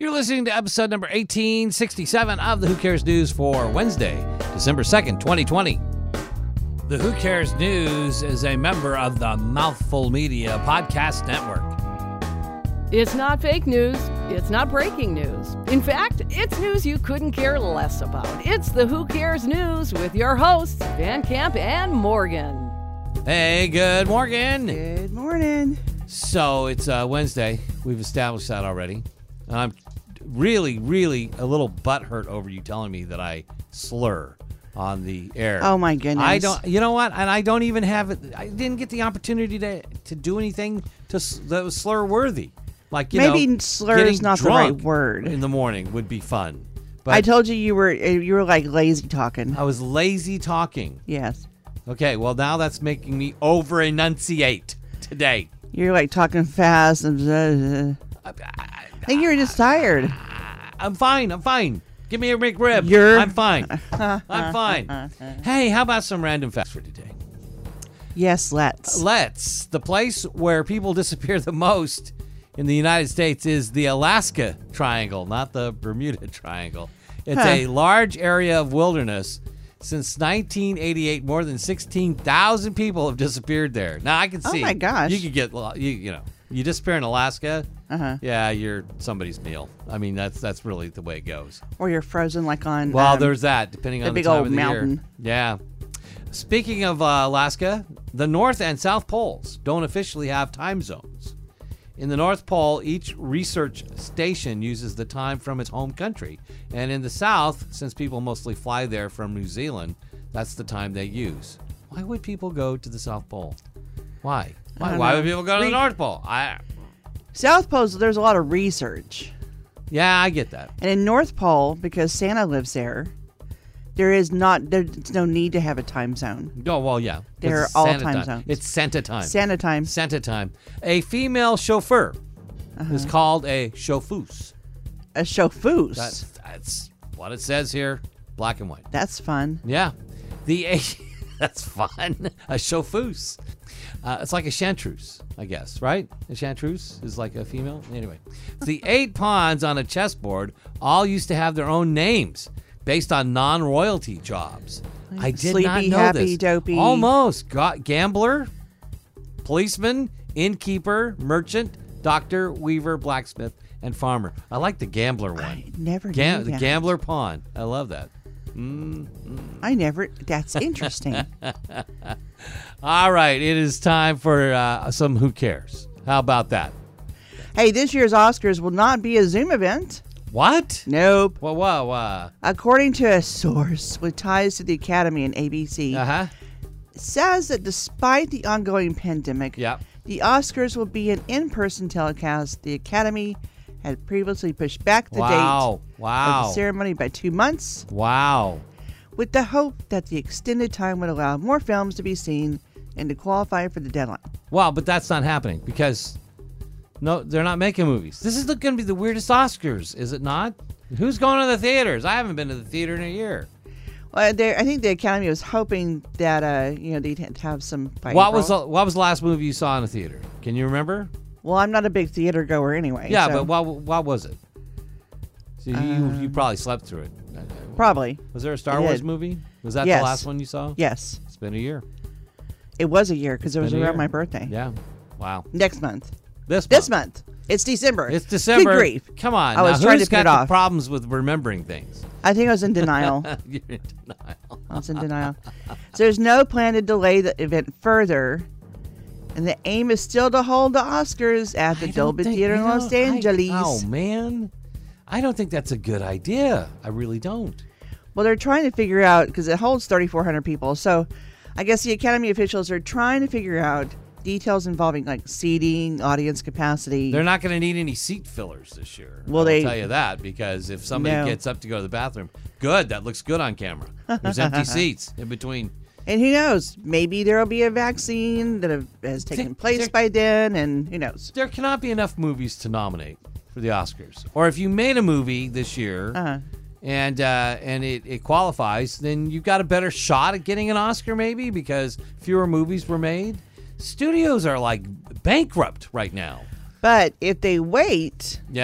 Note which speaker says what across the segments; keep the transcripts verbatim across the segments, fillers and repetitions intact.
Speaker 1: You're listening to episode number eighteen sixty-seven of the Who Cares News for Wednesday, December second, twenty twenty. The Who Cares News is a member of the Mouthful Media Podcast Network.
Speaker 2: It's not fake news. It's not breaking news. In fact, it's news you couldn't care less about. It's the Who Cares News with your hosts, Van Camp and Morgan.
Speaker 1: Hey, good morning.
Speaker 3: Good morning.
Speaker 1: So it's uh, Wednesday. We've established that already. I'm really, really a little butthurt over you telling me that I slur on the air.
Speaker 3: Oh my goodness!
Speaker 1: I don't. You know what? And I don't even have it. I didn't get the opportunity to to do anything to that was slur worthy. Like you
Speaker 3: maybe
Speaker 1: know,
Speaker 3: slur is not the right word.
Speaker 1: In the morning would be fun. But
Speaker 3: I told you you were you were like lazy talking.
Speaker 1: I was lazy talking.
Speaker 3: Yes.
Speaker 1: Okay. Well, now that's making me over enunciate today.
Speaker 3: You're like talking fast and. Uh, I, I think you're just tired.
Speaker 1: I'm fine. I'm fine. Give me a McRib.
Speaker 3: You're...
Speaker 1: I'm fine. I'm fine. Hey, how about some random facts for today?
Speaker 3: Yes, let's.
Speaker 1: Let's. The place where people disappear the most in the United States is the Alaska Triangle, not the Bermuda Triangle. It's
Speaker 3: huh.
Speaker 1: a large area of wilderness. Since nineteen eighty-eight, more than sixteen thousand people have disappeared there. Now, I can see.
Speaker 3: Oh, my gosh.
Speaker 1: You could get, you, you know, you disappear in Alaska.
Speaker 3: Uh-huh.
Speaker 1: Yeah, you're somebody's meal. I mean, that's that's really the way it goes.
Speaker 3: Or you're frozen like on.
Speaker 1: Well,
Speaker 3: um,
Speaker 1: there's that, depending
Speaker 3: the
Speaker 1: on the
Speaker 3: big
Speaker 1: time
Speaker 3: old
Speaker 1: of the
Speaker 3: mountain.
Speaker 1: year. Yeah. Speaking of uh, Alaska, the North and South Poles don't officially have time zones. In the North Pole, each research station uses the time from its home country. And in the South, since people mostly fly there from New Zealand, that's the time they use. Why would people go to the South Pole? Why? Why, why would people go to
Speaker 3: Re-
Speaker 1: the North Pole? I...
Speaker 3: South Pole, there's a lot of research.
Speaker 1: Yeah, I get that.
Speaker 3: And in North Pole, because Santa lives there, there is not, there's no need to have a time zone.
Speaker 1: Oh, well, yeah.
Speaker 3: They're
Speaker 1: It's
Speaker 3: all
Speaker 1: Santa
Speaker 3: time zones.
Speaker 1: It's Santa time.
Speaker 3: Santa time.
Speaker 1: Santa time. A female chauffeur
Speaker 3: Uh-huh.
Speaker 1: is called a chauffeuse.
Speaker 3: A chauffeuse.
Speaker 1: That's, that's what it says here, black and white.
Speaker 3: That's fun.
Speaker 1: Yeah. The a That's fun. A chauffeuse. Uh, it's like a chanteuse, I guess, right? A chanteuse is like a female. Anyway, the eight pawns on a chessboard all used to have their own names based on non-royalty jobs. I did
Speaker 3: Sleepy,
Speaker 1: not know
Speaker 3: happy,
Speaker 1: this.
Speaker 3: dopey.
Speaker 1: Almost. Ga- gambler, policeman, innkeeper, merchant, doctor, weaver, blacksmith, and farmer. I like the gambler one.
Speaker 3: I never
Speaker 1: Ga-
Speaker 3: knew
Speaker 1: the
Speaker 3: that.
Speaker 1: gambler pawn. I love that. Mm, mm.
Speaker 3: I never. That's interesting.
Speaker 1: All right, it is time for uh, some Who Cares. How about that?
Speaker 3: Hey, this year's Oscars will not be a Zoom event.
Speaker 1: What?
Speaker 3: Nope.
Speaker 1: Whoa, whoa, whoa.
Speaker 3: According to a source with ties to the Academy and A B C,
Speaker 1: Uh-huh.
Speaker 3: it says that despite the ongoing pandemic,
Speaker 1: Yeah.
Speaker 3: the Oscars will be an in-person telecast. The Academy had previously pushed back the
Speaker 1: Wow.
Speaker 3: date of
Speaker 1: Wow.
Speaker 3: the ceremony by two months,
Speaker 1: Wow.
Speaker 3: with the hope that the extended time would allow more films to be seen and to qualify for the deadline.
Speaker 1: Well, but that's not happening because no, they're not making movies. This is going to be the weirdest Oscars, is it not? Who's going to the theaters? I haven't been to the theater in a year.
Speaker 3: Well, there- I think the Academy was hoping that uh, you know they'd have some. By
Speaker 1: What
Speaker 3: April.
Speaker 1: was the, what was the last movie you saw in a theater? Can you remember?
Speaker 3: Well, I'm not a big theater goer anyway.
Speaker 1: Yeah,
Speaker 3: so
Speaker 1: but what what was it? So you
Speaker 3: Um,
Speaker 1: you probably slept through it.
Speaker 3: probably
Speaker 1: Was there a Star
Speaker 3: I
Speaker 1: Wars
Speaker 3: did.
Speaker 1: movie? Was that
Speaker 3: Yes.
Speaker 1: the last one you saw?
Speaker 3: yes,
Speaker 1: It's been a year.
Speaker 3: it was a year because it was
Speaker 1: been a
Speaker 3: around
Speaker 1: year.
Speaker 3: my birthday.
Speaker 1: Yeah. Wow.
Speaker 3: Next month.
Speaker 1: This
Speaker 3: This
Speaker 1: month.
Speaker 3: month. It's December.
Speaker 1: It's December.
Speaker 3: Good grief.
Speaker 1: Come on.
Speaker 3: I was
Speaker 1: now,
Speaker 3: trying
Speaker 1: who's
Speaker 3: to put it
Speaker 1: got the
Speaker 3: off.
Speaker 1: problems with remembering things?
Speaker 3: I think I was in denial.
Speaker 1: You're in denial.
Speaker 3: I was in denial. So there's no plan to delay the event further, and the aim is still to hold the Oscars at the
Speaker 1: I don't
Speaker 3: Dolby
Speaker 1: think-
Speaker 3: Theater in
Speaker 1: you know,
Speaker 3: Los
Speaker 1: I-
Speaker 3: Angeles.
Speaker 1: oh, man. I don't think that's a good idea. I really don't.
Speaker 3: Well, they're trying to figure out, because it holds thirty-four hundred people, so I guess the Academy officials are trying to figure out details involving like seating, audience capacity.
Speaker 1: They're not going to need any seat fillers this year.
Speaker 3: Well,
Speaker 1: I'll
Speaker 3: they-
Speaker 1: tell you that, because if somebody
Speaker 3: No.
Speaker 1: gets up to go to the bathroom, good, that looks good on camera. There's empty seats in between.
Speaker 3: And who knows? Maybe there will be a vaccine that have, has taken
Speaker 1: There-
Speaker 3: place
Speaker 1: there-
Speaker 3: by then, and who knows?
Speaker 1: There cannot be enough movies to nominate for the Oscars. Or if you made a movie this year
Speaker 3: Uh-huh.
Speaker 1: and uh, and it, it qualifies, then you've got a better shot at getting an Oscar maybe because fewer movies were made. Studios are like bankrupt right now.
Speaker 3: But if they wait,
Speaker 1: Yeah.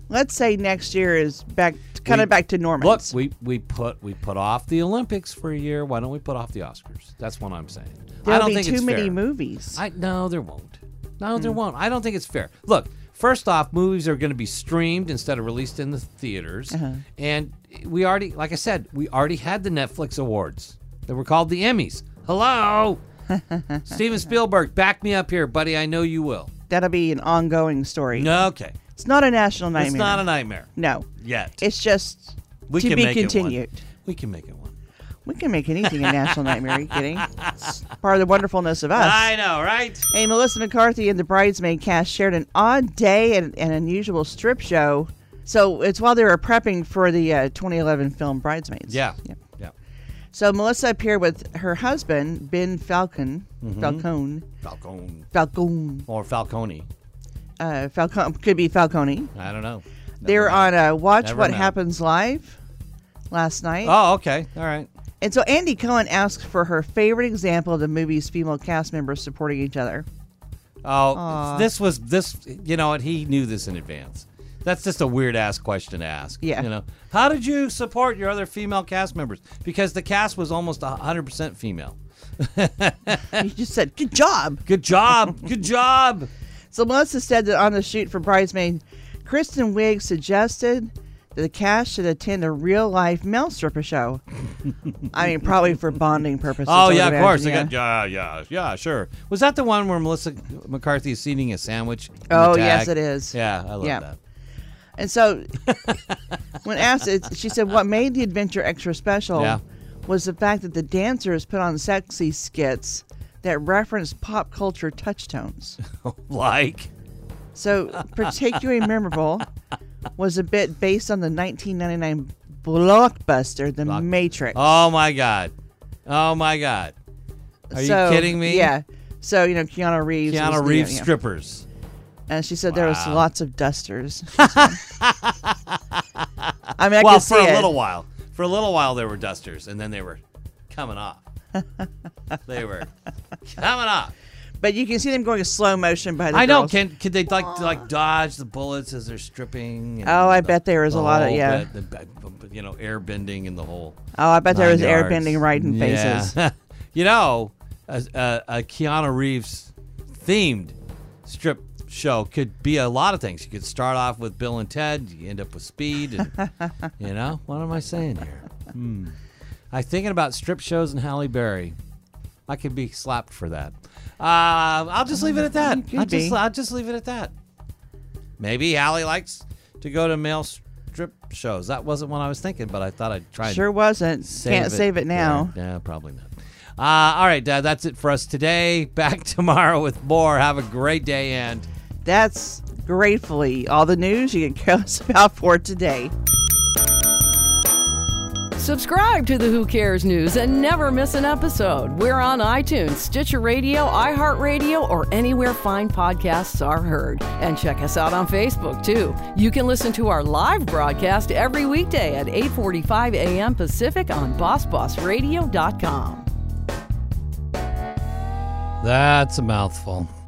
Speaker 3: let's say next year is back, kind
Speaker 1: We-
Speaker 3: of back to normal.
Speaker 1: Look, we, we put we put off the Olympics for a year. Why don't we put off the Oscars? That's what I'm saying. I
Speaker 3: There'll
Speaker 1: don't
Speaker 3: be
Speaker 1: think
Speaker 3: too
Speaker 1: it's
Speaker 3: many
Speaker 1: fair.
Speaker 3: movies.
Speaker 1: I no, there won't. No,
Speaker 3: Hmm.
Speaker 1: there won't. I don't think it's fair. Look, first off, movies are going to be streamed instead of released in the theaters,
Speaker 3: Uh-huh.
Speaker 1: and we already, like I said, we already had the Netflix awards that were called the Emmys. Hello, Steven Spielberg, back me up here, buddy. I know you will.
Speaker 3: That'll be an ongoing story.
Speaker 1: No, okay,
Speaker 3: It's not a national nightmare.
Speaker 1: it's not a nightmare
Speaker 3: No.
Speaker 1: yet.
Speaker 3: It's just
Speaker 1: We
Speaker 3: to
Speaker 1: can
Speaker 3: be
Speaker 1: make it one.
Speaker 3: continued.
Speaker 1: We can make it one.
Speaker 3: We can make anything a national nightmare. Are you kidding? It's part of the wonderfulness of us.
Speaker 1: I know, right?
Speaker 3: Hey, Melissa McCarthy and the Bridesmaid cast shared an odd day and an unusual strip show. So it's while they were prepping for the uh, twenty eleven film Bridesmaids.
Speaker 1: Yeah,
Speaker 3: Yeah.
Speaker 1: yeah.
Speaker 3: So Melissa appeared with her husband, Ben Falcon.
Speaker 1: Mm-hmm.
Speaker 3: Falcone.
Speaker 1: Falcone
Speaker 3: Falcone.
Speaker 1: or Falcone.
Speaker 3: Uh, Falcone. Could be Falcone.
Speaker 1: I don't know.
Speaker 3: They were
Speaker 1: Never
Speaker 3: on
Speaker 1: know.
Speaker 3: uh, Watch
Speaker 1: Never
Speaker 3: What
Speaker 1: know.
Speaker 3: Happens Live last night.
Speaker 1: Oh, okay. All right.
Speaker 3: And so Andy Cohen asked for her favorite example of the movie's female cast members supporting each other.
Speaker 1: Oh,
Speaker 3: Aw.
Speaker 1: this was this. You know what? He knew this in advance. That's just a weird ass question to ask.
Speaker 3: Yeah.
Speaker 1: You know, how did you support your other female cast members? Because the cast was almost one hundred percent female.
Speaker 3: You just said, good job.
Speaker 1: Good job. Good job.
Speaker 3: So Melissa said that on the shoot for Bridesmaid, Kristen Wiig suggested that the cast should attend a real-life male stripper show. I mean, probably for bonding purposes.
Speaker 1: Oh
Speaker 3: I would
Speaker 1: yeah, of course. I
Speaker 3: imagine,
Speaker 1: got, yeah, yeah, yeah, sure. Was that the one where Melissa McCarthy is eating a sandwich? in the
Speaker 3: Oh,
Speaker 1: tag?
Speaker 3: yes, it is.
Speaker 1: Yeah, I love
Speaker 3: Yeah.
Speaker 1: that.
Speaker 3: And so, when asked, it, she said what made the adventure extra special
Speaker 1: Yeah.
Speaker 3: was the fact that the dancers put on sexy skits that referenced pop culture touchstones.
Speaker 1: Like.
Speaker 3: So, particularly memorable was a bit based on the nineteen ninety-nine blockbuster, The
Speaker 1: Block-
Speaker 3: Matrix.
Speaker 1: Oh my God. Oh my God. Are
Speaker 3: So,
Speaker 1: you kidding me?
Speaker 3: Yeah. So, you know, Keanu Reeves. was
Speaker 1: Keanu
Speaker 3: the-
Speaker 1: Reeves
Speaker 3: yeah.
Speaker 1: strippers.
Speaker 3: And she said there was
Speaker 1: Wow.
Speaker 3: lots of dusters. she said. I mean, I
Speaker 1: Well,
Speaker 3: could
Speaker 1: for
Speaker 3: see
Speaker 1: a
Speaker 3: it.
Speaker 1: little while. For a little while, there were dusters, and then they were coming off. They were coming off.
Speaker 3: But you can see them going in slow motion by the
Speaker 1: I know.
Speaker 3: girls.
Speaker 1: Can could they like like dodge the bullets as they're stripping? and
Speaker 3: Oh, I
Speaker 1: the-
Speaker 3: bet there was
Speaker 1: the
Speaker 3: a lot of-
Speaker 1: whole
Speaker 3: yeah.
Speaker 1: bit, the, b- b- you know, air bending and the whole.
Speaker 3: Oh, I bet there
Speaker 1: nine
Speaker 3: was
Speaker 1: yards.
Speaker 3: airbending right in faces.
Speaker 1: Yeah. You know, a, a, a Keanu Reeves themed strip show could be a lot of things. You could start off with Bill and Ted. You end up with Speed. And, you know, what am I saying here? Hmm. I'm thinking about strip shows and Halle Berry. I could be slapped for that. Uh, I'll just leave it at that.
Speaker 3: You could
Speaker 1: I'll just,
Speaker 3: be.
Speaker 1: I'll just leave it at that. Maybe Halle likes to go to male strip shows. That wasn't what I was thinking, but I thought I'd try and
Speaker 3: Sure wasn't. Can't save it now.
Speaker 1: Yeah, probably not. Uh, all right, Dad, that's it for us today. Back tomorrow with more. Have a great day, and
Speaker 3: That's gratefully all the news you can care less about for today.
Speaker 2: Subscribe to the Who Cares News and never miss an episode. We're on iTunes, Stitcher Radio, iHeartRadio, or anywhere fine podcasts are heard. And check us out on Facebook, too. You can listen to our live broadcast every weekday at eight forty-five a.m. Pacific on boss boss radio dot com.
Speaker 1: that's a mouthful.